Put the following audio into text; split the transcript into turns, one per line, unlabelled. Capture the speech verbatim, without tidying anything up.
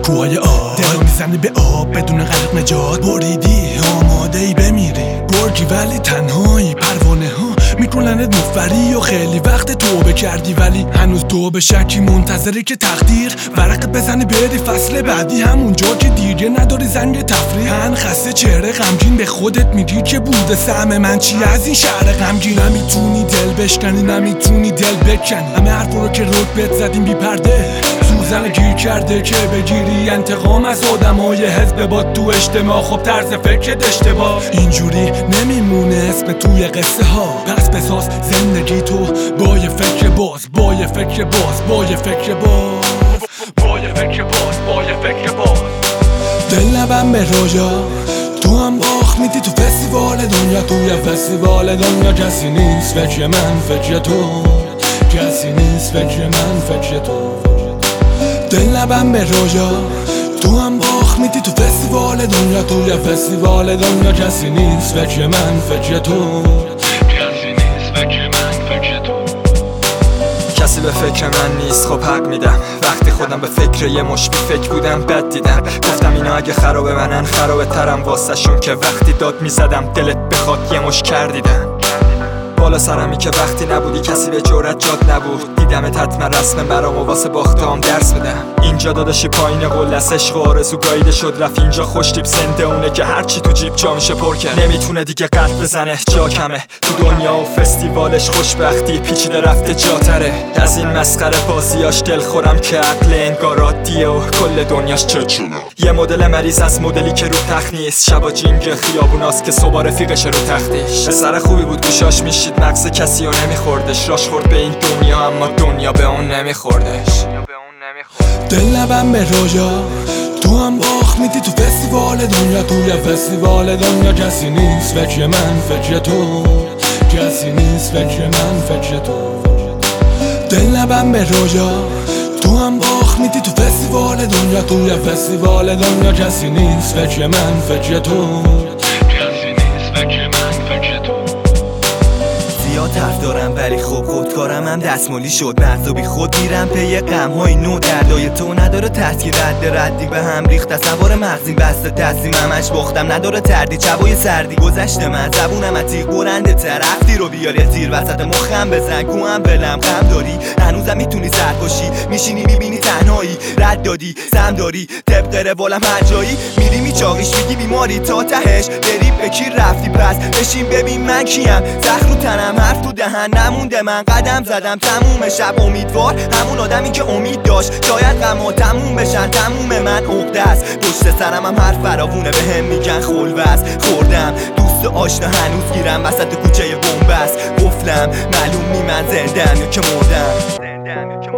کوهای آب، دل میزنی به آب بدون غرق نجات. بریدی آماده ای بمیری، برگی ولی تنهایی. پروانه ها میکننت مفری و خیلی وقت توبه کردی، ولی هنوز تو به شکی منتظری که تقدیر ورقت بزنی بری فصل بعدی. همونجا که دیگه نداری زنگ تفریح، هن خسته چهره غمگین به خودت میگی که بوده سهم من چی از این شهر غمگین. نمیتونی دل بشکنی، نمیتونی دل بکنی، همه حرفا رو که رک بهت زدیم بی پرده. سوزن گیر کرده که بگیری انتقام از آدمای حزب با تو اجتماع. خب طرز فکرت اشتباه، اینجوری نمیمونه اسم توی قصه ها. پس بساز زندگی تو با یه فکر باز، با یه فکر باز، با یه فکر باز، با یه فکر باز، با یه فکر باز. دل نبم به رویا، تو هم باخ میدی تو فستیوال دنیا. توی فستیوال دنیا کسی نیست فکر من فکر تو، کسی نیست فکر من فکر تو. دل نبم به رویا، تو هم باخ میدی تو فستیوال دنیا. توی فستیوال دنیا کسی نیست فکر من فکر تو، کسی نیست فکر من فکر تو.
کسی به فکر من نیست، خب حق میدم. وقتی خودم به فکر یه مش بی فکر بودم بد دیدم. گفتم اینا اگه خرابه منن خرابه ترم واسه شون، که وقتی داد میزدم دلت بخواد یه مش کردیدم. بالا سرمی که وقتی نبودی کسی به جرأت جاد نبود. دیدمت حتما رسم برام و واسه باختام درس بدم. اینجا داداشی پایین قلس عشق و آرزو گاییده شد رفت. اینجا خوش تیپ زنده اونه که هرچی تو جیب جا میشه پر کرد. نمیتونه دیگه قلب بزنه جا کمه تو دنیا و فستیوالش. خوشبختی پیچیده رفته جاتره از این مسخره بازیاش. دل خورم که عقل انگار عادیه و کل دنیاش چچونه. یه مدل مریض از مدلی که رو تخت نیست. شبا جینگ خیابوناست که صبح رفیقش رو تختیش. پسر خوبی بود گوشاش میشید مغز کسی رو نمیخوردش. راش خورد به این دنیا اما دنیا به اون نمیخوردش.
دل نبم به رویا، تو هم باخ میدی تو فستیوال دنیا. توی فستیوال دنیا کسی نیست فکر من فکر تو، کسی نیست فکر من فکر تو. دل نبم به رویا، تو هم باخ میدی تو فستیوال دنیا. توی فستیوال دنیا کسی نیست فکر من فکر تو، کسی نیست فکر من فکر تو.
زیاد حرف دارم ولی خب خودکارم هم دستمالی شد. مغز و بی خود میرم پی غم‌های نو. دردای تو نداره تحصیل رد ردی به هم ریخت. تصور مغزی بسته تسلیم همش باختم نداره تردی. چبای سردی گذشته من زبونم عتیق برنده تر. رفتی رو بیاری تیر وسط مخم بزن کوهم بلم. غم داری هنوزم میتونی سرد باشی، میشینی میبینی تنهایی. رد دادی سم داری طبق روالم هر جایی میری میچاقیش میگی بیماری تا تهش. بری به کی رفتی پس بشین ببین من کیم. زخم رو تنم حرف تو دهن نمونده. من قدم زدم تموم شب امیدوار همون آدمی که امید داشت. شاید غم‌ها تموم بشن تموم من عقده است. پشت سرم هم حرف فراوونه بهم میگن خلوص. خوردم دوست آشنا هنوز گیرم وسط کوچه بنبست. قفلم معلوم نی من زنده‌ام یا که مردم.